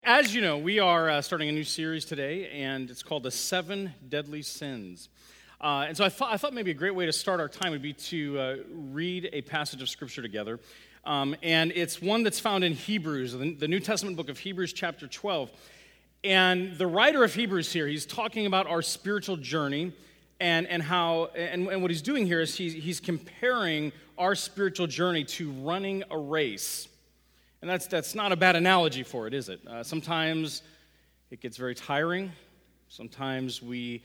As you know, we are starting a new series today, and it's called The Seven Deadly Sins. And so I thought maybe a great way to start our time would be to read a passage of Scripture together. And it's one that's found in Hebrews, the New Testament book of Hebrews chapter 12. And the writer of Hebrews here, he's talking about our spiritual journey and what he's doing here is he's comparing our spiritual journey to running a race. And that's not a bad analogy for it, is it? Sometimes it gets very tiring. Sometimes we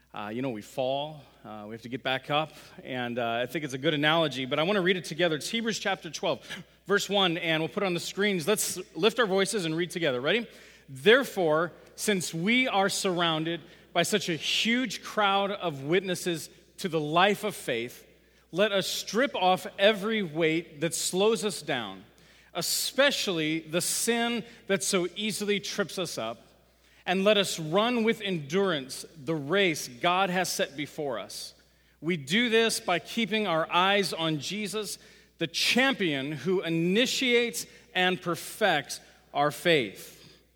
fall. We have to get back up. And I think it's a good analogy. But I want to read it together. It's Hebrews chapter 12, verse 1. And we'll put it on the screens. Let's lift our voices and read together. Ready? Therefore, since we are surrounded by such a huge crowd of witnesses to the life of faith, let us strip off every weight that slows us down, especially the sin that so easily trips us up, and let us run with endurance the race God has set before us. We do this by keeping our eyes on Jesus, the champion who initiates and perfects our faith.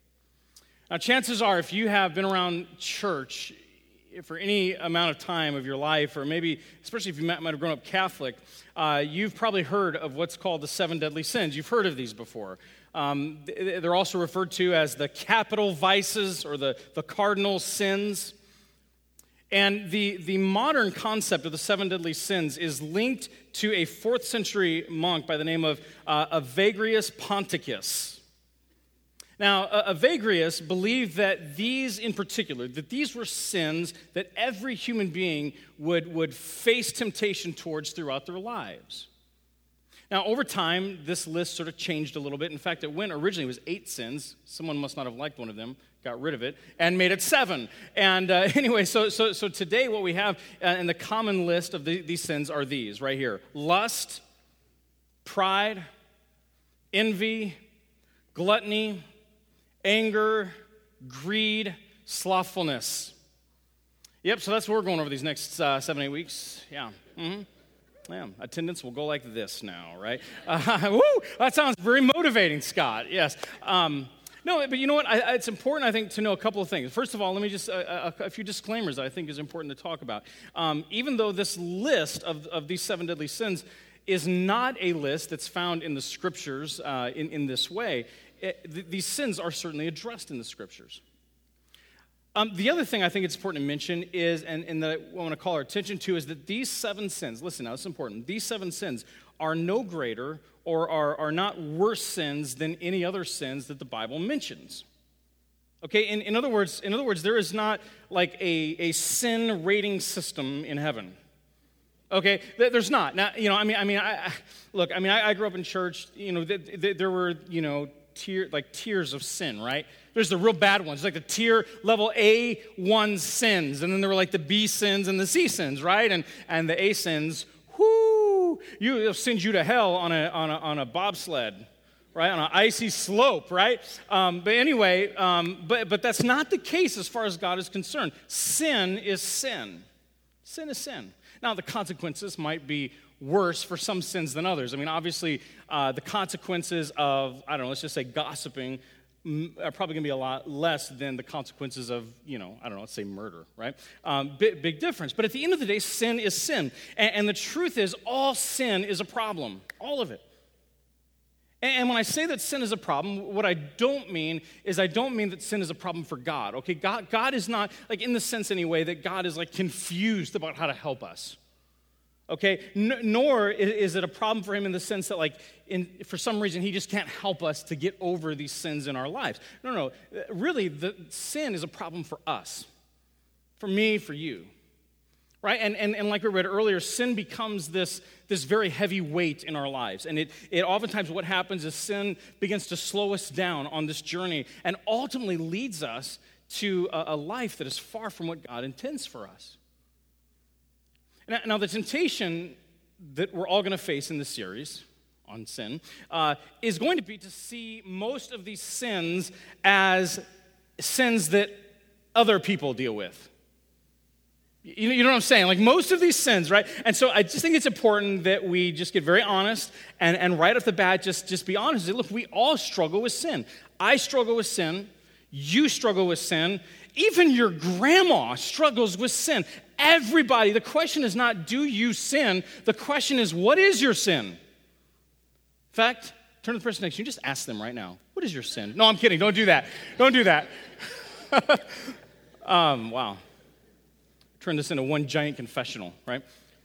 Now, chances are, if you have been around church for any amount of time of your life, or maybe, especially if you might have grown up Catholic, you've probably heard of what's called the seven deadly sins. You've heard of these before. They're also referred to as the capital vices or the cardinal sins. And the modern concept of the seven deadly sins is linked to a 4th century monk by the name of Evagrius Ponticus. Now, Evagrius believed that these in particular, that these were sins that every human being would face temptation towards throughout their lives. Now, over time, this list sort of changed a little bit. In fact, originally it was 8 sins. Someone must not have liked one of them, got rid of it, and made it 7. And anyway, so today what we have in the common list of these sins are these right here: lust, pride, envy, gluttony, anger, greed, slothfulness. Yep, so that's what we're going over these next 7-8 weeks. Yeah. Mm-hmm. Yeah. Attendance will go like this now, right? Woo! That sounds very motivating, Scott. Yes. No, but you know what? It's important, I think, to know a couple of things. First of all, let me just, a few disclaimers that I think is important to talk about. Even though this list of these 7 deadly sins is not a list that's found in the Scriptures in this way, these sins are certainly addressed in the Scriptures. The other thing I think it's important to mention is, and that I want to call our attention to, is that these 7 sins, listen now, it's important, these 7 sins are no greater or are not worse sins than any other sins that the Bible mentions. Okay, in other words, there is not like a sin rating system in heaven. Okay, there's not. Now, I grew up in church. There were, tiers of sin, right? There's the real bad ones, like the tier level A1 sins, and then there were like the B sins and the C sins, right? And the A sins, it'll send you to hell on a bobsled, right? On an icy slope, right? But anyway, but that's not the case as far as God is concerned. Sin is sin. Sin is sin. Now, the consequences might be worse for some sins than others. I mean, obviously, the consequences of, let's just say gossiping are probably going to be a lot less than the consequences of, let's say murder, right? Big difference. But at the end of the day, sin is sin. And the truth is, all sin is a problem. All of it. And when I say that sin is a problem, what I don't mean that sin is a problem for God. Okay, God is not, like in the sense anyway, that God is like confused about how to help us. Okay, nor is it a problem for him in the sense that for some reason he just can't help us to get over these sins in our lives. No. Really, the sin is a problem for us, for me, for you. Right? And like we read earlier, sin becomes this very heavy weight in our lives. And it oftentimes what happens is sin begins to slow us down on this journey and ultimately leads us to a life that is far from what God intends for us. Now the temptation that we're all going to face in this series on sin is going to be to see most of these sins as sins that other people deal with. You know what I'm saying? Like most of these sins, right? And so I just think it's important that we just get very honest and right off the bat, just be honest. Look, we all struggle with sin. I struggle with sin. You struggle with sin. Even your grandma struggles with sin. Everybody. The question is not, do you sin? The question is, what is your sin? In fact, turn to the person next to you and just ask them right now, what is your sin? No, I'm kidding. Don't do that. Don't do that. Wow. Turn this into one giant confessional, right?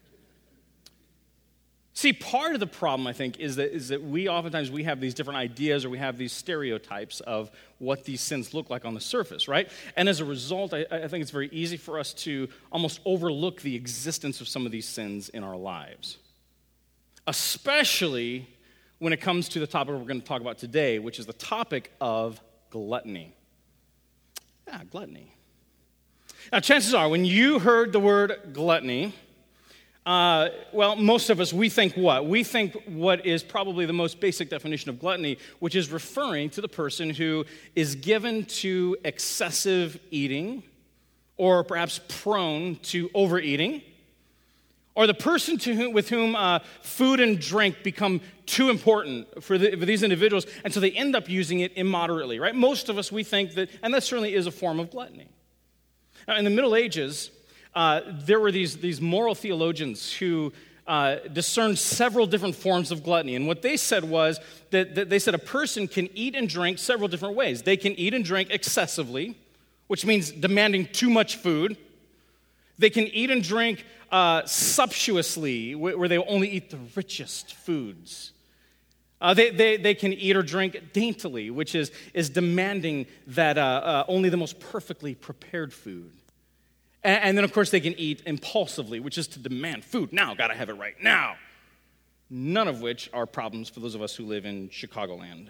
See, part of the problem, I think, is that we oftentimes have these different ideas or we have these stereotypes of what these sins look like on the surface, right? And as a result, I think it's very easy for us to almost overlook the existence of some of these sins in our lives, especially when it comes to the topic we're going to talk about today, which is the topic of gluttony. Yeah, gluttony. Now, chances are, when you heard the word gluttony, well, most of us, we think what? We think what is probably the most basic definition of gluttony, which is referring to the person who is given to excessive eating or perhaps prone to overeating, or the person with whom food and drink become too important for these individuals, and so they end up using it immoderately, right? Most of us, we think that, and that certainly is a form of gluttony. Now, in the Middle Ages, there were these moral theologians who discerned several different forms of gluttony. And what they said was that they said a person can eat and drink several different ways. They can eat and drink excessively, which means demanding too much food. They can eat and drink sumptuously, where they only eat the richest foods. They can eat or drink daintily, which is demanding that only the most perfectly prepared food. And then, of course, they can eat impulsively, which is to demand food now, gotta have it right now. None of which are problems for those of us who live in Chicagoland.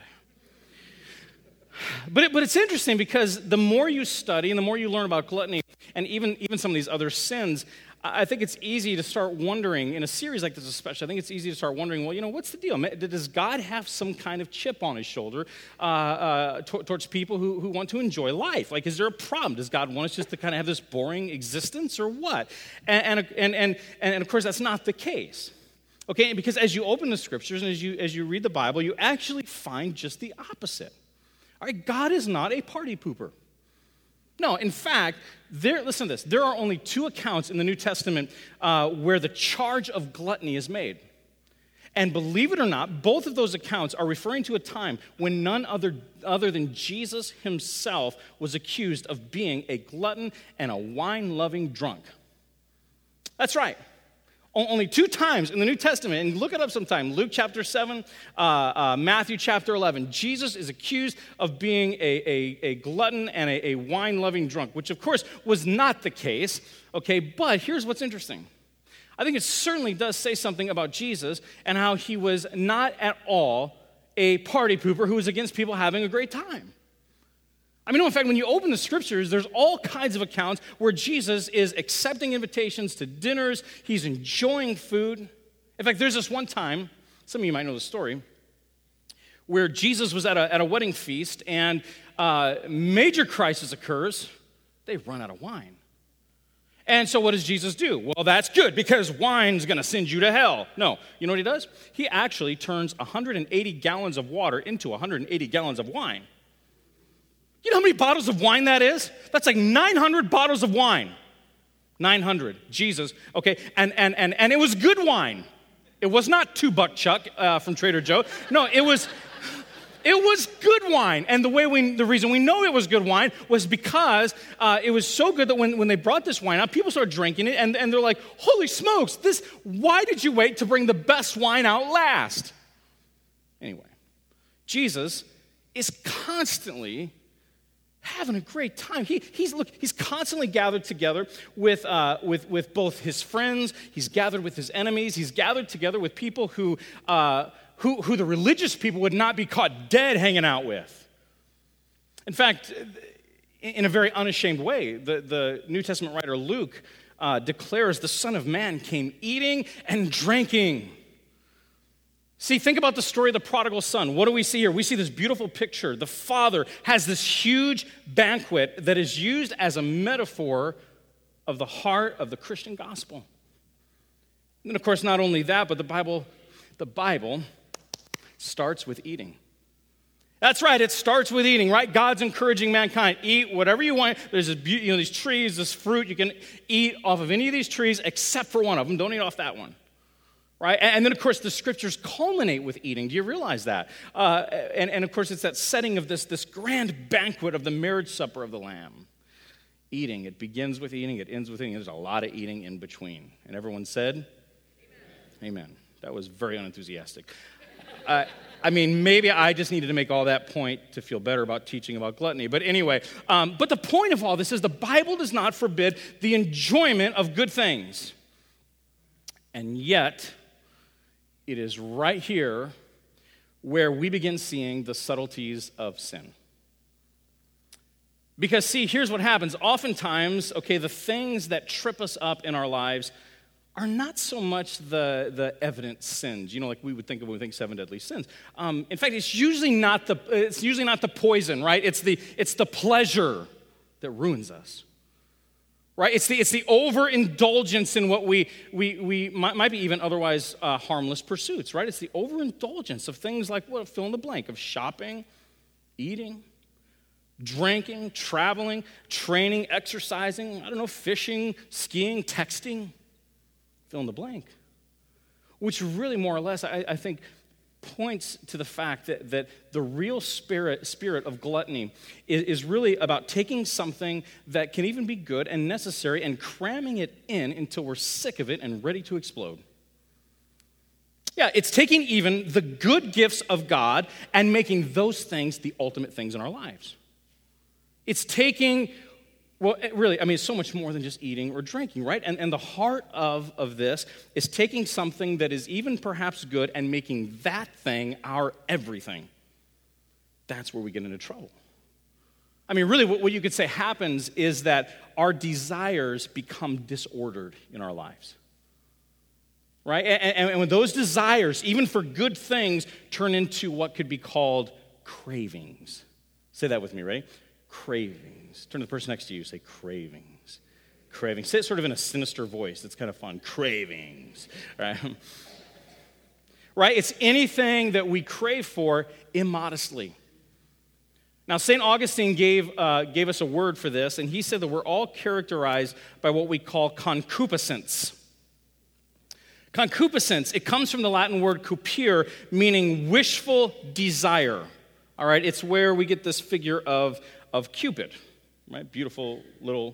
But it's interesting because the more you study and the more you learn about gluttony and even some of these other sins, I think it's easy to start wondering, in a series like this especially, I think it's easy to start wondering, well, what's the deal? Does God have some kind of chip on his shoulder towards people who want to enjoy life? Like, is there a problem? Does God want us just to kind of have this boring existence or what? And of course, that's not the case. Okay, because as you open the scriptures and as you read the Bible, you actually find just the opposite. All right, God is not a party pooper. No, in fact, listen to this. There are only 2 accounts in the New Testament where the charge of gluttony is made. And believe it or not, both of those accounts are referring to a time when none other than Jesus himself was accused of being a glutton and a wine-loving drunk. That's right. Only 2 times in the New Testament, and look it up sometime, Luke chapter 7, Matthew chapter 11, Jesus is accused of being a glutton and a wine-loving drunk, which of course was not the case, okay, but here's what's interesting. I think it certainly does say something about Jesus and how he was not at all a party pooper who was against people having a great time. I mean, in fact, when you open the scriptures, there's all kinds of accounts where Jesus is accepting invitations to dinners. He's enjoying food. In fact, there's this one time, some of you might know the story, where Jesus was at a wedding feast and major crisis occurs. They run out of wine. And so what does Jesus do? Well, that's good because wine's going to send you to hell. No, you know what he does? He actually turns 180 gallons of water into 180 gallons of wine. You know how many bottles of wine that is? That's like 900 bottles of wine. 900. Jesus. Okay, and it was good wine. It was not $2 Chuck from Trader Joe. No, it was good wine. And the reason we know it was good wine was because it was so good that when they brought this wine out, people started drinking it, and they're like, holy smokes, why did you wait to bring the best wine out last? Anyway, Jesus is constantly having a great time. He's constantly gathered together with both his friends. He's gathered with his enemies. He's gathered together with people who the religious people would not be caught dead hanging out with. In fact, in a very unashamed way, the New Testament writer Luke declares the Son of Man came eating and drinking. See, think about the story of the prodigal son. What do we see here? We see this beautiful picture. The father has this huge banquet that is used as a metaphor of the heart of the Christian gospel. And then, of course, not only that, but the Bible starts with eating. That's right, it starts with eating, right? God's encouraging mankind, eat whatever you want. There's these trees, this fruit, you can eat off of any of these trees except for one of them. Don't eat off that one, right? And then, of course, the scriptures culminate with eating. Do you realize that? And of course, it's that setting of this grand banquet of the marriage supper of the Lamb. Eating, it begins with eating, it ends with eating. There's a lot of eating in between. And everyone said, Amen. That was very unenthusiastic. Maybe I just needed to make all that point to feel better about teaching about gluttony. But anyway, but the point of all this is the Bible does not forbid the enjoyment of good things. And yet, it is right here where we begin seeing the subtleties of sin. Because, see, here's what happens. Oftentimes, the things that trip us up in our lives are not so much the evident sins, like we would think of when we think 7 deadly sins. In fact, it's usually not the poison, right? It's the pleasure that ruins us, right? It's the overindulgence in what we might be even otherwise harmless pursuits, right? It's the overindulgence of things like fill in the blank of shopping, eating, drinking, traveling, training, exercising, fishing, skiing, texting. Fill in the blank, which really more or less, I think, points to the fact that the real spirit of gluttony is really about taking something that can even be good and necessary and cramming it in until we're sick of it and ready to explode. Yeah, it's taking even the good gifts of God and making those things the ultimate things in our lives. It's taking... it's so much more than just eating or drinking, right? And the heart of this is taking something that is even perhaps good and making that thing our everything. That's where we get into trouble. Really, what you could say happens is that our desires become disordered in our lives, right? And when those desires, even for good things, turn into what could be called cravings. Say that with me, ready? Cravings. Turn to the person next to you, say cravings. Cravings. Say it sort of in a sinister voice. That's kind of fun. Cravings. Right? Right? It's anything that we crave for immodestly. Now, St. Augustine gave us a word for this, and he said that we're all characterized by what we call concupiscence. Concupiscence, it comes from the Latin word cupere, meaning wishful desire. All right? It's where we get this figure of Cupid. Right, beautiful little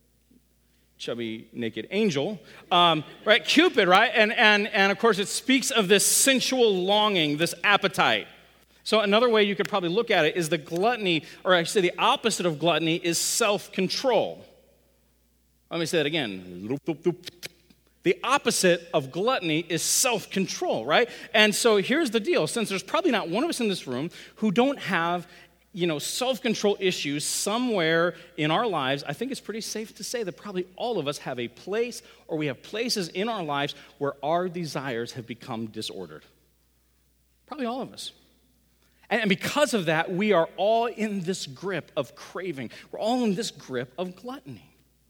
chubby naked angel, right? Cupid, right? And of course, it speaks of this sensual longing, this appetite. So another way you could probably look at it is the gluttony, or I should say the opposite of gluttony is self-control. Let me say that again. The opposite of gluttony is self-control, right? And so here's the deal. Since there's probably not one of us in this room who don't have self-control issues somewhere in our lives, I think it's pretty safe to say that probably all of us have a place, or we have places in our lives where our desires have become disordered. Probably all of us. And because of that, we are all in this grip of craving. We're all in this grip of gluttony.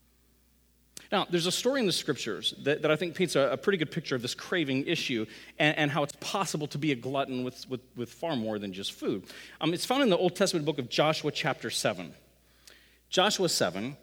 Now, there's a story in the scriptures that I think paints a pretty good picture of this craving issue and how it's possible to be a glutton with far more than just food. It's found in the Old Testament book of Joshua chapter 7. Joshua 7,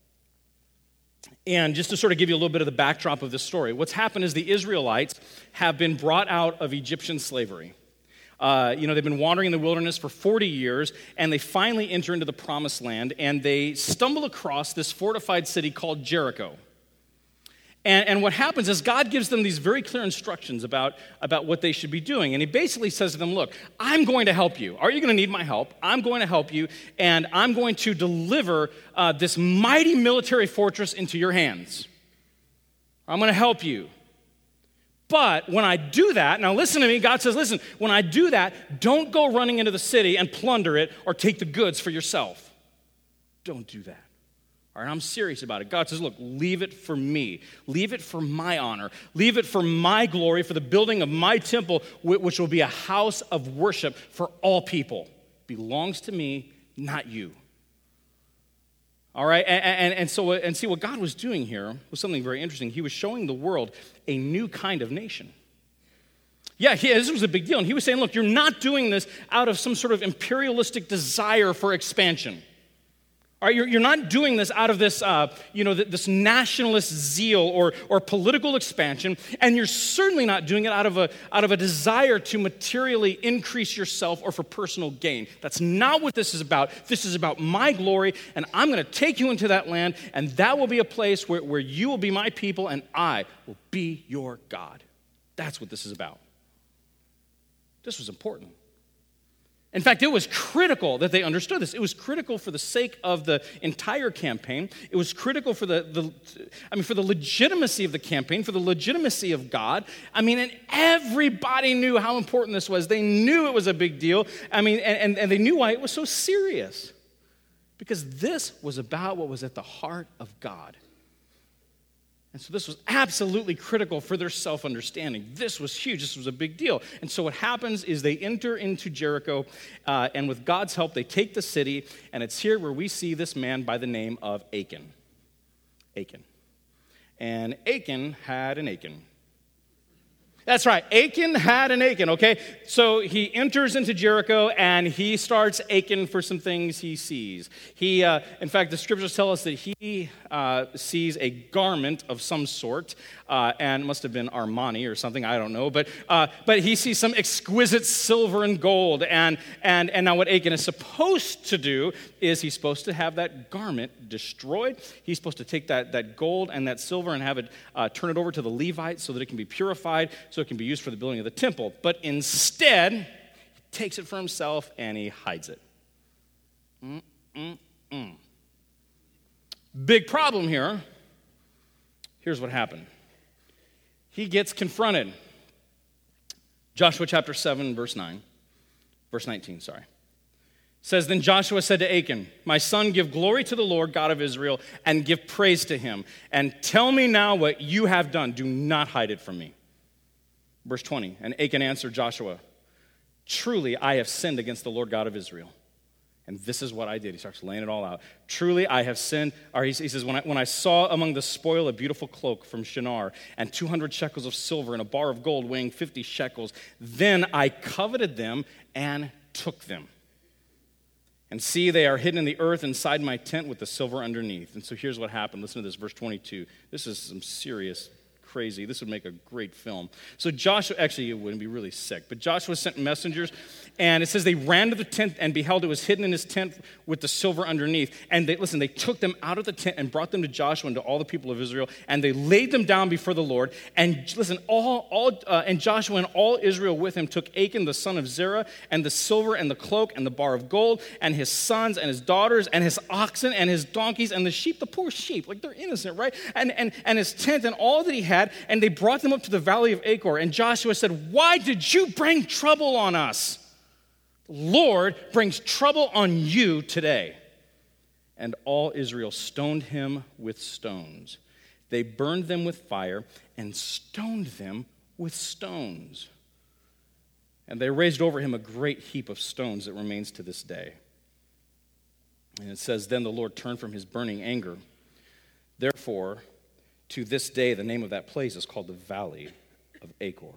and just to sort of give you a little bit of the backdrop of this story, what's happened is the Israelites have been brought out of Egyptian slavery. They've been wandering in the wilderness for 40 years, and they finally enter into the promised land, and they stumble across this fortified city called Jericho. And what happens is God gives them these very clear instructions about what they should be doing. And he basically says to them, look, I'm going to help you. Are you going to need my help? I'm going to help you, and I'm going to deliver this mighty military fortress into your hands. I'm going to help you. But when I do that, now listen to me, God says, listen, when I do that, don't go running into the city and plunder it or take the goods for yourself. Don't do that. All right, I'm serious about it. God says, look, leave it for me. Leave it for my honor. Leave it for my glory, for the building of my temple, which will be a house of worship for all people. It belongs to me, not you. All right, and see what God was doing here was something very interesting. He was showing the world a new kind of nation. Yeah, this was a big deal. And he was saying, look, you're not doing this out of some sort of imperialistic desire for expansion. All right, you're not doing this out of this, this nationalist zeal or political expansion, and you're certainly not doing it out of a desire to materially increase yourself or for personal gain. That's not what this is about. This is about my glory, and I'm going to take you into that land, and that will be a place where you will be my people, and I will be your God. That's what this is about. This was important. In fact, it was critical that they understood this. It was critical for the sake of the entire campaign. It was critical for for the legitimacy of the campaign, for the legitimacy of God. And everybody knew how important this was. They knew it was a big deal. And they knew why it was so serious. Because this was about what was at the heart of God. And so this was absolutely critical for their self-understanding. This was huge. This was a big deal. And so what happens is they enter into Jericho, and with God's help, they take the city, and it's here where we see this man by the name of Achan. Achan. And Achan had an Achan. That's right. Achan had an Achan, okay? So he enters into Jericho, and he starts aching for some things he sees. In fact, the scriptures tell us that he sees a garment of some sort, and it must have been Armani or something, I don't know. But he sees some exquisite silver and gold, and now what Achan is supposed to do is he's supposed to have that garment destroyed. He's supposed to take that gold and that silver and have it turn it over to the Levites so that it can be purified, so it can be used for the building of the temple. But instead, he takes it for himself and he hides it. Big problem here. Here's what happened. He gets confronted. Joshua chapter 7, verse 19, says, Then Joshua said to Achan, My son, give glory to the Lord God of Israel and give praise to him. And tell me now what you have done. Do not hide it from me. Verse 20, and Achan answered Joshua, Truly I have sinned against the Lord God of Israel. And this is what I did. He starts laying it all out. Truly I have sinned. Or he says, when I saw among the spoil a beautiful cloak from Shinar and 200 shekels of silver and a bar of gold weighing 50 shekels, then I coveted them and took them. And see, they are hidden in the earth inside my tent with the silver underneath. And so here's what happened. Listen to this, verse 22. This is some serious crazy. This would make a great film. So Joshua, actually it wouldn't be really sick, but Joshua sent messengers, and it says they ran to the tent and beheld it was hidden in his tent with the silver underneath. And they took them out of the tent and brought them to Joshua and to all the people of Israel, and they laid them down before the Lord. And listen, and Joshua and all Israel with him took Achan the son of Zerah and the silver and the cloak and the bar of gold and his sons and his daughters and his oxen and his donkeys and the sheep, the poor sheep, like they're innocent, right? And his tent and all that he had, and they brought them up to the valley of Achor. And Joshua said, Why did you bring trouble on us? The Lord brings trouble on you today. And all Israel stoned him with stones. They burned them with fire and stoned them with stones. And they raised over him a great heap of stones that remains to this day. And it says, Then the Lord turned from his burning anger. Therefore, to this day, the name of that place is called the Valley of Achor.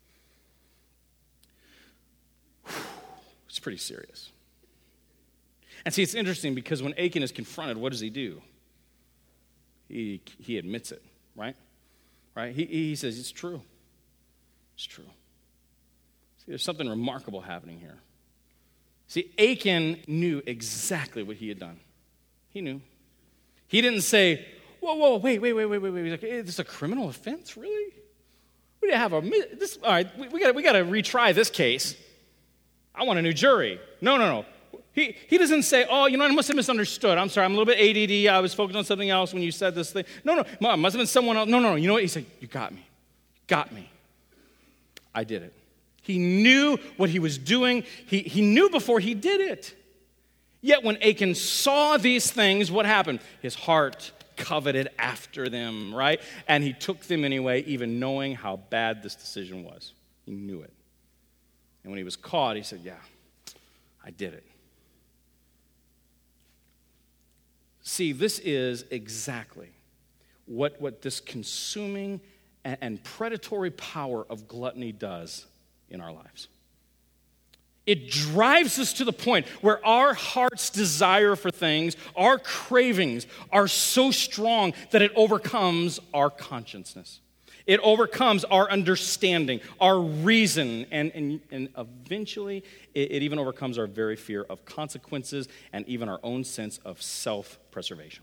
It's pretty serious. And see, it's interesting because when Achan is confronted, what does he do? He admits it, right? Right? He says, it's true. It's true. See, there's something remarkable happening here. See, Achan knew exactly what he had done. He knew. He didn't say, whoa, wait. He's like, hey, this is a criminal offense, really? We have all right, we got to retry this case. I want a new jury. No. He doesn't say, I must have misunderstood. I'm sorry, I'm a little bit ADD. I was focused on something else when you said this thing. No, it must have been someone else. No. You know what? He said, you got me. Got me. I did it. He knew what he was doing. He knew before he did it. Yet when Achan saw these things, what happened? His heart coveted after them, right? And he took them anyway, even knowing how bad this decision was. He knew it. And when he was caught, he said, yeah, I did it. See, this is exactly what this consuming and predatory power of gluttony does in our lives. It drives us to the point where our heart's desire for things, our cravings, are so strong that it overcomes our consciousness. It overcomes our understanding, our reason, and eventually it even overcomes our very fear of consequences and even our own sense of self-preservation.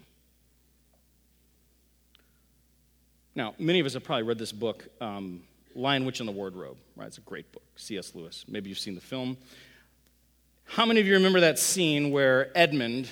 Now, many of us have probably read this book, Lion, Witch, and the Wardrobe, right? It's a great book, C.S. Lewis. Maybe you've seen the film. How many of you remember that scene where Edmund,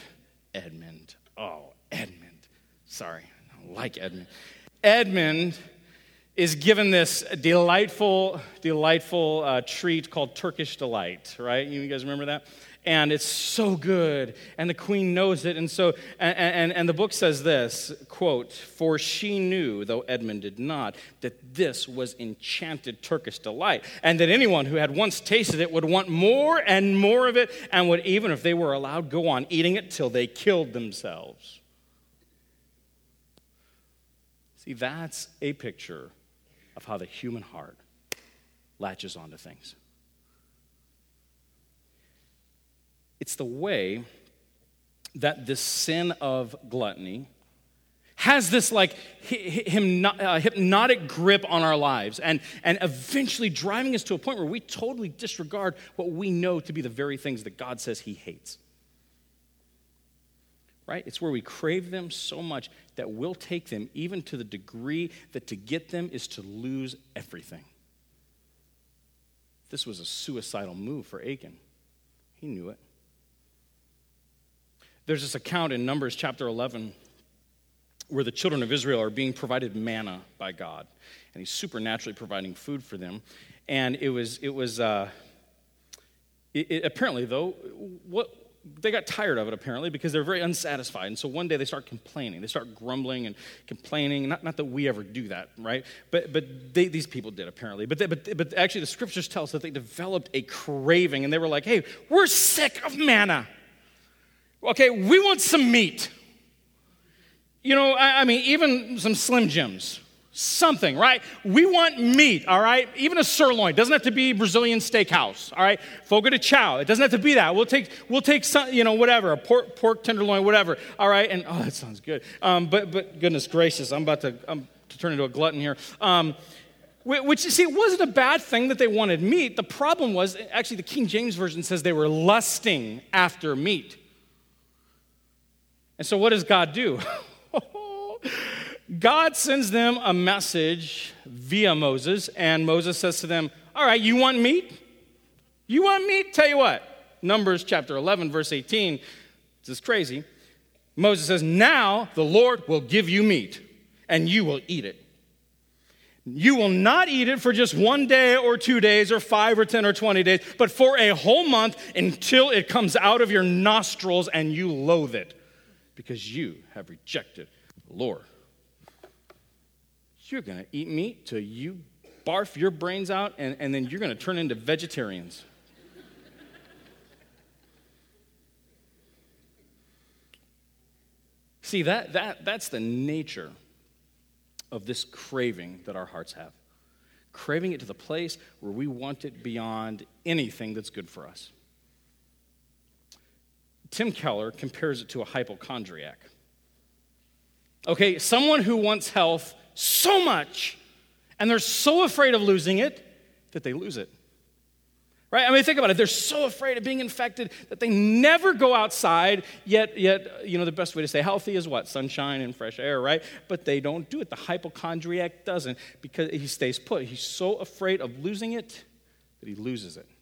sorry, I don't like Edmund. Edmund is given this delightful treat called Turkish Delight, right? You guys remember that? And it's so good, and the queen knows it, and so, and the book says this, quote, "For she knew, though Edmund did not, that this was enchanted Turkish delight, and that anyone who had once tasted it would want more and more of it, and would, even if they were allowed, go on eating it till they killed themselves." See, that's a picture of how the human heart latches onto things. It's the way that this sin of gluttony has this like hypnotic grip on our lives and eventually driving us to a point where we totally disregard what we know to be the very things that God says he hates. Right? It's where we crave them so much that we'll take them even to the degree that to get them is to lose everything. This was a suicidal move for Achan. He knew it. There's this account in Numbers chapter 11 where the children of Israel are being provided manna by God, and he's supernaturally providing food for them. And apparently though, they got tired of it apparently because they're very unsatisfied. And so one day they start complaining. They start grumbling and complaining. Not that we ever do that, right? But these people did apparently. But actually the scriptures tell us that they developed a craving, and they were like, "Hey, we're sick of manna. Okay, we want some meat. You know, I mean, even some Slim Jims. Something, right? We want meat, all right? Even a sirloin. Doesn't have to be Brazilian steakhouse, all right? Fogo de chao. It doesn't have to be that. We'll take some, you know, whatever, a pork tenderloin, whatever, all right? And, oh, that sounds good. But goodness gracious, I'm to turn into a glutton here. Which, you see, it wasn't a bad thing that they wanted meat. The problem was, actually, the King James Version says they were lusting after meat. And so what does God do? God sends them a message via Moses, and Moses says to them, all right, you want meat? You want meat? Tell you what, Numbers chapter 11, verse 18, this is crazy. Moses says, now the Lord will give you meat, and you will eat it. You will not eat it for just 1 day or 2 days or 5 or 10 or 20 days, but for a whole month until it comes out of your nostrils and you loathe it, because you have rejected the Lord. You're going to eat meat till you barf your brains out, and then you're going to turn into vegetarians. See, that's the nature of this craving that our hearts have. Craving it to the place where we want it beyond anything that's good for us. Tim Keller compares it to a hypochondriac. Okay, someone who wants health so much, and they're so afraid of losing it that they lose it. Right? I mean, think about it. They're so afraid of being infected that they never go outside, yet, you know, the best way to stay healthy is what? Sunshine and fresh air, right? But they don't do it. The hypochondriac doesn't, because he stays put. He's so afraid of losing it that he loses it.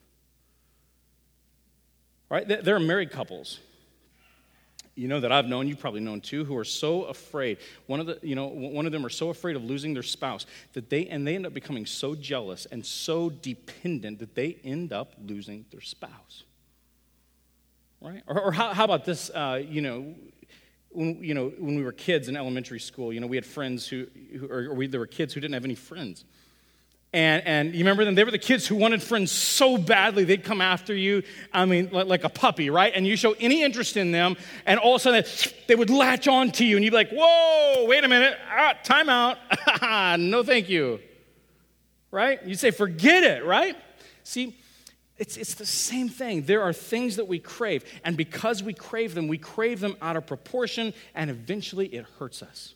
Right? There are married couples, you know, that I've known, you've probably known too, who are so afraid. One of them are so afraid of losing their spouse that they end up becoming so jealous and so dependent that they end up losing their spouse. Right? Or how about this? When we were kids in elementary school, you know, we had friends there were kids who didn't have any friends. And you remember them? They were the kids who wanted friends so badly, they'd come after you, I mean, like a puppy, right? And you show any interest in them, and all of a sudden they would latch on to you, and you'd be like, whoa, wait a minute, time out. No thank you, right? You'd say, forget it, right? See, it's the same thing. There are things that we crave, and because we crave them out of proportion, and eventually it hurts us.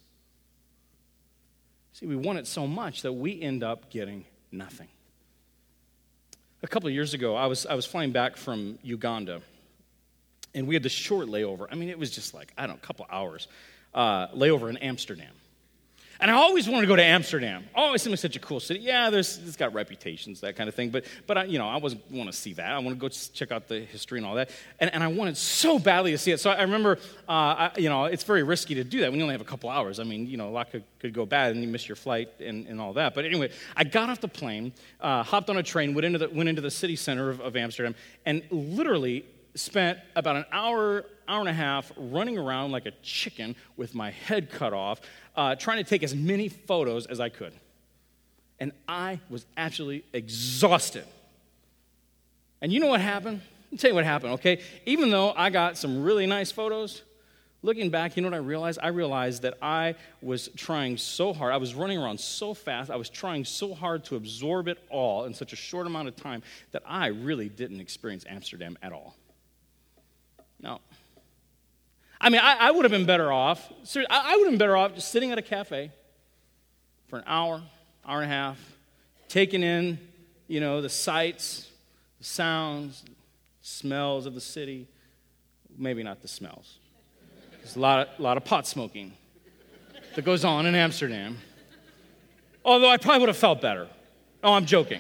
See, we want it so much that we end up getting nothing. A couple of years ago, I was flying back from Uganda, and we had this short layover. I mean, it was just like, a couple hours layover in Amsterdam. And I always wanted to go to Amsterdam. Always seemed like such a cool city. Yeah, it's got reputations, that kind of thing. But I wasn't want to see that. I want to go check out the history and all that. And I wanted so badly to see it. So I remember, it's very risky to do that when you only have a couple hours. I mean, a lot could go bad and you miss your flight and all that. But anyway, I got off the plane, hopped on a train, went into the city center of Amsterdam, and literally spent about an hour and a half running around like a chicken with my head cut off, trying to take as many photos as I could. And I was absolutely exhausted. And you know what happened? I'll tell you what happened, okay? Even though I got some really nice photos, looking back, you know what I realized? I realized that I was trying so hard. I was running around so fast. I was trying so hard to absorb it all in such a short amount of time that I really didn't experience Amsterdam at all. No. I mean, I would have been better off. Seriously, I would have been better off just sitting at a cafe for an hour and a half, taking in, the sights, the sounds, smells of the city. Maybe not the smells. There's a lot of pot smoking that goes on in Amsterdam. Although I probably would have felt better. Oh, I'm joking.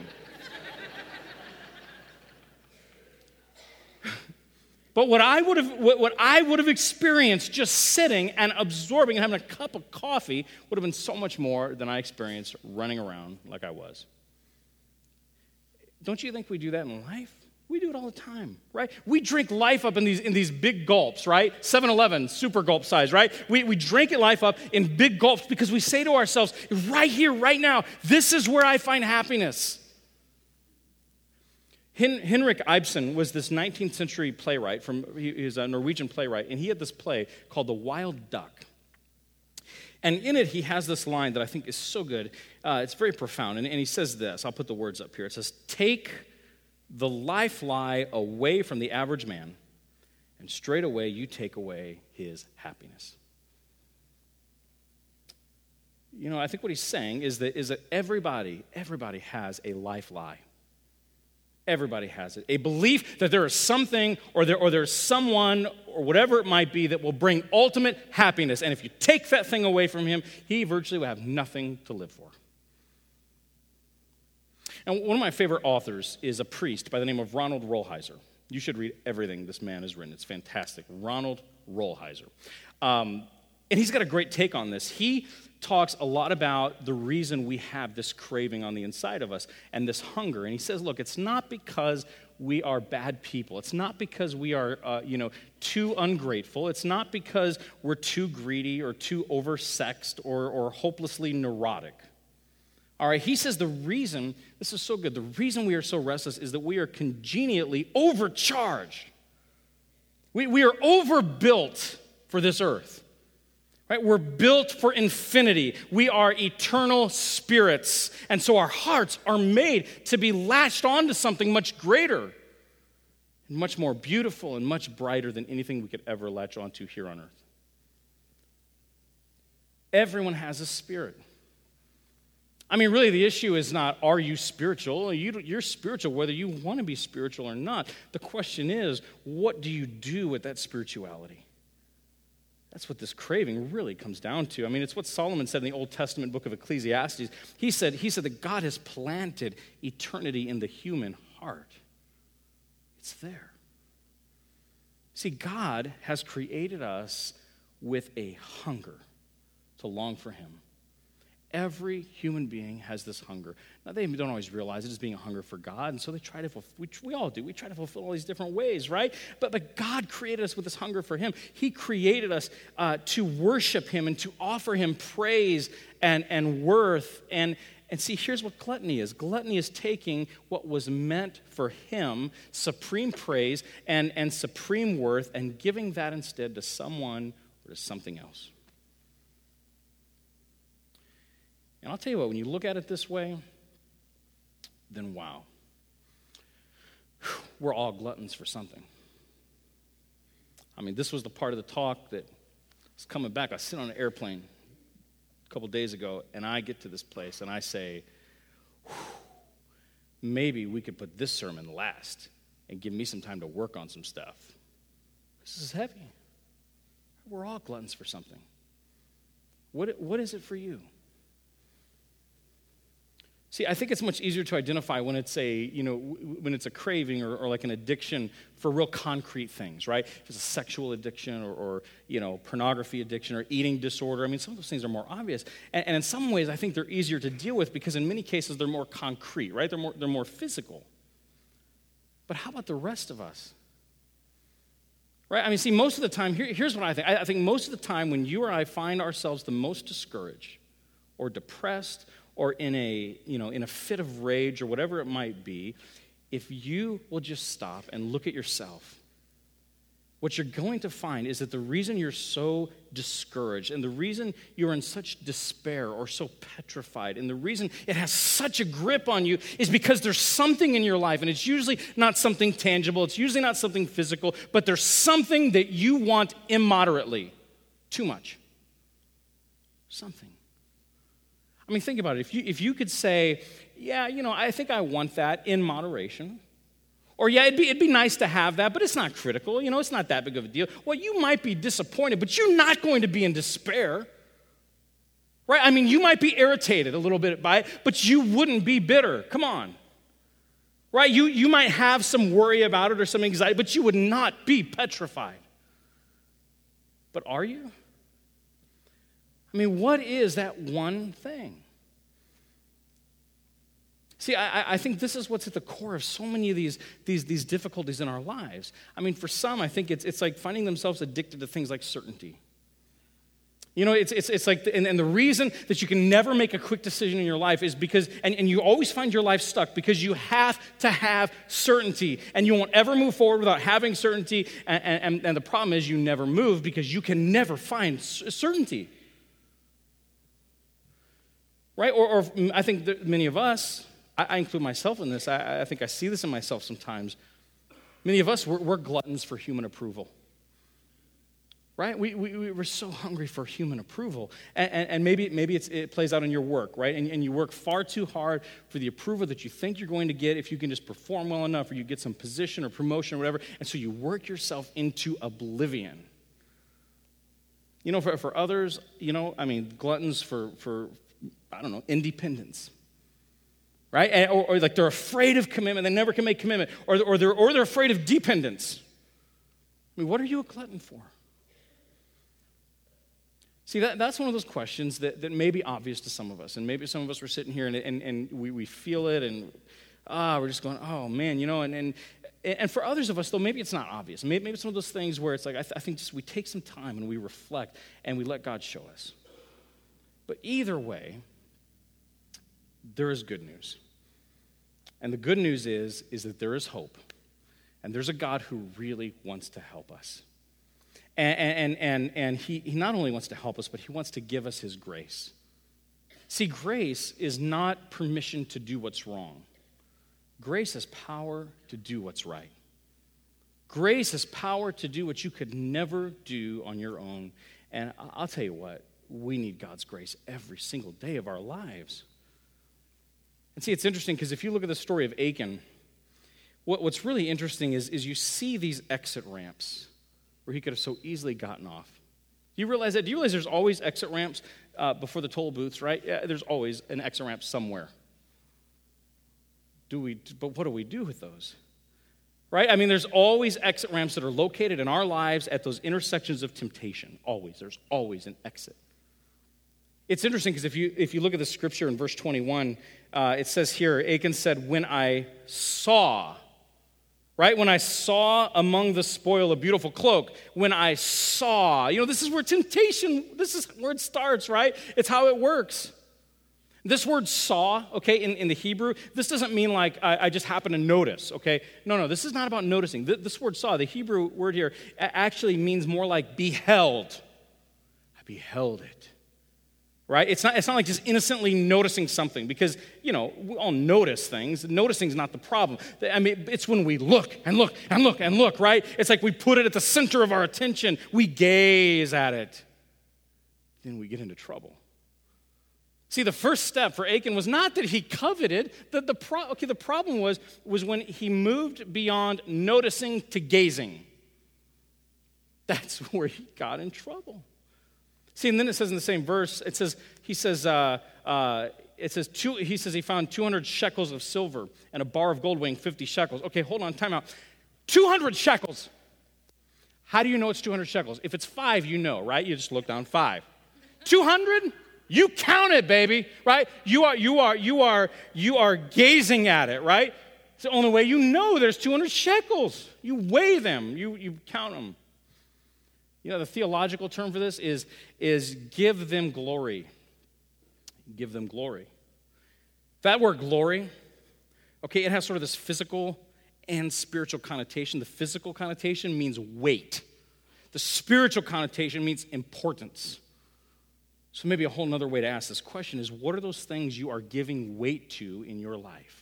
But what I would have experienced just sitting and absorbing and having a cup of coffee would have been so much more than I experienced running around like I was. Don't you think we do that in life? We do it all the time, right? We drink life up in these big gulps, right? 7-Eleven, super gulp size, right? We drink life up in big gulps because we say to ourselves, right here, right now, this is where I find happiness. Henrik Ibsen was this 19th century playwright. He was a Norwegian playwright, and he had this play called The Wild Duck. And in it, he has this line that I think is so good. It's very profound, and he says this. I'll put the words up here. It says, "Take the life lie away from the average man, and straight away you take away his happiness." I think what he's saying is that everybody has a life lie. Everybody has it. A belief that there is something or there's someone or whatever it might be that will bring ultimate happiness. And if you take that thing away from him, he virtually will have nothing to live for. And one of my favorite authors is a priest by the name of Ronald Rolheiser. You should read everything this man has written. It's fantastic. Ronald Rolheiser. And he's got a great take on this. He talks a lot about the reason we have this craving on the inside of us and this hunger. And he says, look, it's not because we are bad people. It's not because we are, too ungrateful. It's not because we're too greedy or too oversexed or hopelessly neurotic. All right, he says the reason, this is so good, the reason we are so restless is that we are congenially overcharged. We are overbuilt for this earth. Right? We're built for infinity. We are eternal spirits. And so our hearts are made to be latched onto something much greater and much more beautiful and much brighter than anything we could ever latch onto here on earth. Everyone has a spirit. I mean, really, the issue is not, are you spiritual? You're spiritual whether you want to be spiritual or not. The question is, what do you do with that spirituality? That's what this craving really comes down to. I mean, it's what Solomon said in the Old Testament book of Ecclesiastes. He said that God has planted eternity in the human heart. It's there. See, God has created us with a hunger to long for him. Every human being has this hunger. Now, they don't always realize it as being a hunger for God, and so they try to fulfill, we all do. We try to fulfill all these different ways, right? But God created us with this hunger for him. He created us to worship him and to offer him praise and worth. And And see, here's what gluttony is. Gluttony is taking what was meant for him, supreme praise and supreme worth, and giving that instead to someone or to something else. And I'll tell you what, when you look at it this way, then wow. We're all gluttons for something. I mean, this was the part of the talk that was coming back. I was sitting on an airplane a couple days ago, and I get to this place, and I say, maybe we could put this sermon last and give me some time to work on some stuff. This is heavy. We're all gluttons for something. What is it for you? See, I think it's much easier to identify when it's a craving or like an addiction for real concrete things, right? If it's a sexual addiction or pornography addiction or eating disorder. I mean, some of those things are more obvious. And in some ways, I think they're easier to deal with because in many cases, they're more concrete, right? They're more physical. But how about the rest of us? Right? I mean, see, most of the time, here's what I think. I think most of the time when you or I find ourselves the most discouraged or depressed or in a fit of rage or whatever it might be, if you will just stop and look at yourself, what you're going to find is that the reason you're so discouraged and the reason you're in such despair or so petrified and the reason it has such a grip on you is because there's something in your life, and it's usually not something tangible, it's usually not something physical, but there's something that you want immoderately, too much. Something. I mean, think about it. If you could say, yeah, I think I want that in moderation. Or, yeah, it'd be nice to have that, but it's not critical. It's not that big of a deal. Well, you might be disappointed, but you're not going to be in despair. Right? I mean, you might be irritated a little bit by it, but you wouldn't be bitter. Come on. Right? You might have some worry about it or some anxiety, but you would not be petrified. But are you? I mean, what is that one thing? See, I think this is what's at the core of so many of these difficulties in our lives. I mean, for some, I think it's like finding themselves addicted to things like certainty. It's like, and the reason that you can never make a quick decision in your life is because, and you always find your life stuck because you have to have certainty, and you won't ever move forward without having certainty, and the problem is you never move because you can never find certainty. Right? Or I think that many of us, I include myself in this, I think I see this in myself sometimes. Many of us, we're gluttons for human approval. Right? We're so hungry for human approval. And maybe it plays out in your work, right? And you work far too hard for the approval that you think you're going to get if you can just perform well enough or you get some position or promotion or whatever. And so you work yourself into oblivion. For others, gluttons for I don't know, independence, right? Or like they're afraid of commitment, they never can make commitment, or they're afraid of dependence. I mean, what are you a glutton for? See, that's one of those questions that may be obvious to some of us, and maybe some of us were sitting here and we feel it, and we're just going, oh man, and for others of us, though, maybe it's not obvious. Maybe it's one of those things where it's like, I think just we take some time and we reflect and we let God show us. But either way, there is good news. And the good news is that there is hope. And there's a God who really wants to help us. And he not only wants to help us, but he wants to give us his grace. See, grace is not permission to do what's wrong. Grace has power to do what's right. Grace has power to do what you could never do on your own. And I'll tell you what, we need God's grace every single day of our lives. And see, it's interesting because if you look at the story of Achan, what's really interesting is you see these exit ramps where he could have so easily gotten off. Do you realize that? Do you realize there's always exit ramps before the toll booths, right? Yeah, there's always an exit ramp somewhere. But what do we do with those? Right? I mean, there's always exit ramps that are located in our lives at those intersections of temptation. Always. There's always an exit. It's interesting because if you look at the scripture in verse 21, it says here, Achan said, when I saw, right? When I saw among the spoil a beautiful cloak. When I saw, this is where temptation, this is where it starts, right? It's how it works. This word saw, okay, in the Hebrew, this doesn't mean like I just happen to notice, okay? No, this is not about noticing. This word saw, the Hebrew word here, actually means more like beheld. I beheld it, right? It's not like just innocently noticing something because, we all notice things. Noticing is not the problem. I mean, it's when we look and look and look and look, right? It's like we put it at the center of our attention. We gaze at it. Then we get into trouble. See, the first step for Achan was not that he coveted. The problem was when he moved beyond noticing to gazing. That's where he got in trouble. See, and then it says in the same verse, he found 200 shekels of silver and a bar of gold weighing 50 shekels. Okay, hold on, time out. 200 shekels. How do you know it's 200 shekels? If it's 5, you know, right? You just look down 5. 200? You count it, baby, right? You are gazing at it, right? It's the only way you know there's 200 shekels. You weigh them, you count them. The theological term for this is give them glory. Give them glory. That word glory, okay, it has sort of this physical and spiritual connotation. The physical connotation means weight. The spiritual connotation means importance. So maybe a whole nother way to ask this question is, what are those things you are giving weight to in your life?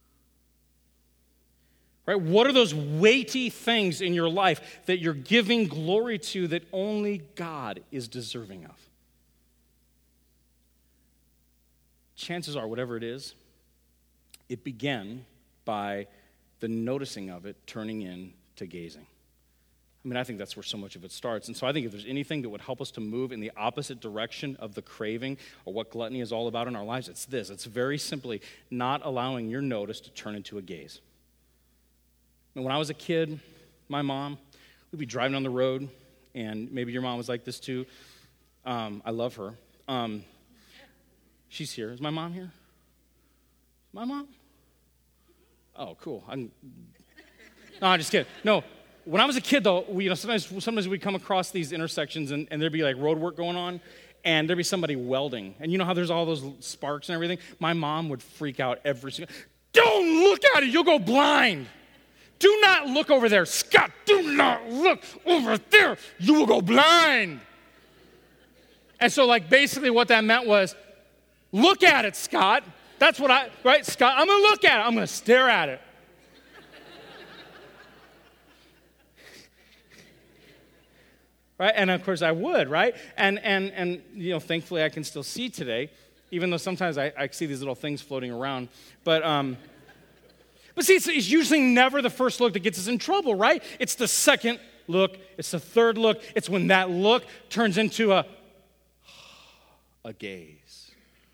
Right? What are those weighty things in your life that you're giving glory to that only God is deserving of? Chances are, whatever it is, it began by the noticing of it turning into gazing. I think that's where so much of it starts. And so I think if there's anything that would help us to move in the opposite direction of the craving or what gluttony is all about in our lives, it's this. It's very simply not allowing your notice to turn into a gaze. When I was a kid, my mom, we'd be driving on the road, and maybe your mom was like this too. I love her. She's here. Is my mom here? My mom? Oh, cool. No, I'm just kidding. No. When I was a kid, though, sometimes we'd come across these intersections, and there'd be like road work going on, and there'd be somebody welding. And you know how there's all those sparks and everything? My mom would freak out every single. Don't look at it, you'll go blind. Do not look over there. Scott, do not look over there. You will go blind. And so, basically what that meant was, look at it, Scott. That's what right, Scott? I'm going to look at it. I'm going to stare at it. Right? And of course I would, right? And thankfully I can still see today, even though sometimes I see these little things floating around. But see, it's usually never the first look that gets us in trouble, right? It's the second look, it's the third look, it's when that look turns into a gaze.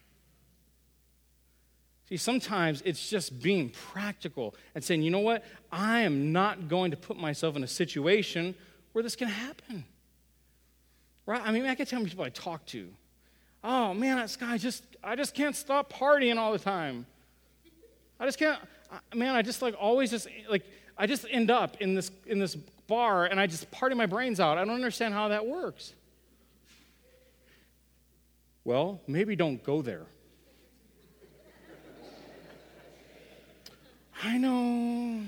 See, sometimes it's just being practical and saying, you know what? I am not going to put myself in a situation where this can happen. Right? I can tell me people I talk to. Oh, man, I just can't stop partying all the time. I just can't, I just end up in this bar and I just party my brains out. I don't understand how that works. Well, maybe don't go there. I know.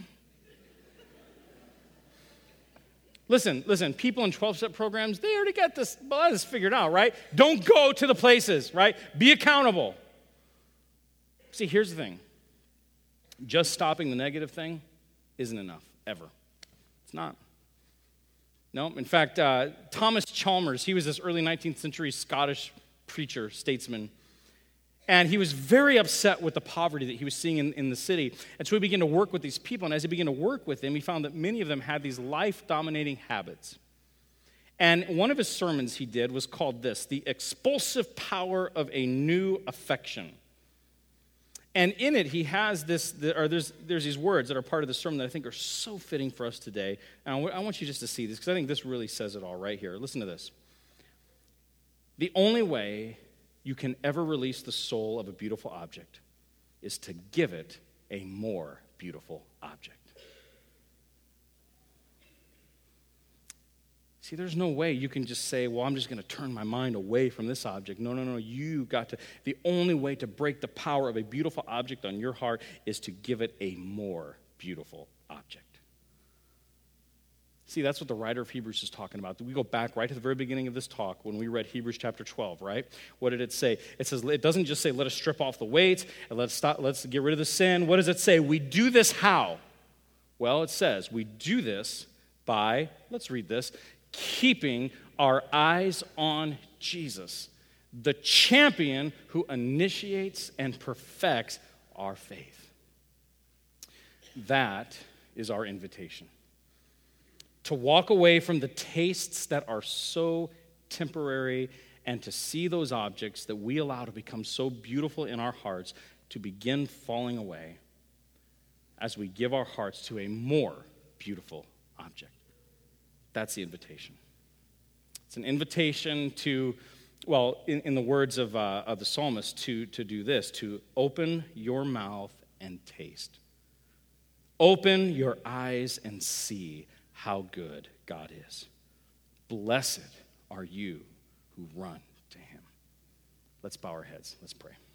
Listen, people in 12-step programs, they already got this figured out, right? Don't go to the places, right? Be accountable. See, here's the thing. Just stopping the negative thing isn't enough, ever. It's not. No, in fact, Thomas Chalmers, he was this early 19th century Scottish preacher, statesman, and he was very upset with the poverty that he was seeing in the city. And so he began to work with these people. And as he began to work with them, he found that many of them had these life-dominating habits. And one of his sermons he did was called this, The Expulsive Power of a New Affection. And in it, he has there's these words that are part of the sermon that I think are so fitting for us today. And I want you just to see this, because I think this really says it all right here. Listen to this. The only way you can ever release the soul of a beautiful object is to give it a more beautiful object. See, there's no way you can just say, well, I'm just going to turn my mind away from this object. No. You got to, the only way to break the power of a beautiful object on your heart is to give it a more beautiful object. See, that's what the writer of Hebrews is talking about. We go back right to the very beginning of this talk when we read Hebrews chapter 12, right? What did it say? It says, it doesn't just say, let us strip off the weights and let's get rid of the sin. What does it say? We do this how? Well, it says, we do this by, let's read this, keeping our eyes on Jesus, the champion who initiates and perfects our faith. That is our invitation. To walk away from the tastes that are so temporary and to see those objects that we allow to become so beautiful in our hearts to begin falling away as we give our hearts to a more beautiful object. That's the invitation. It's an invitation to, well, in the words of the psalmist, to do this, to open your mouth and taste. Open your eyes and see how good God is. Blessed are you who run to him. Let's bow our heads. Let's pray.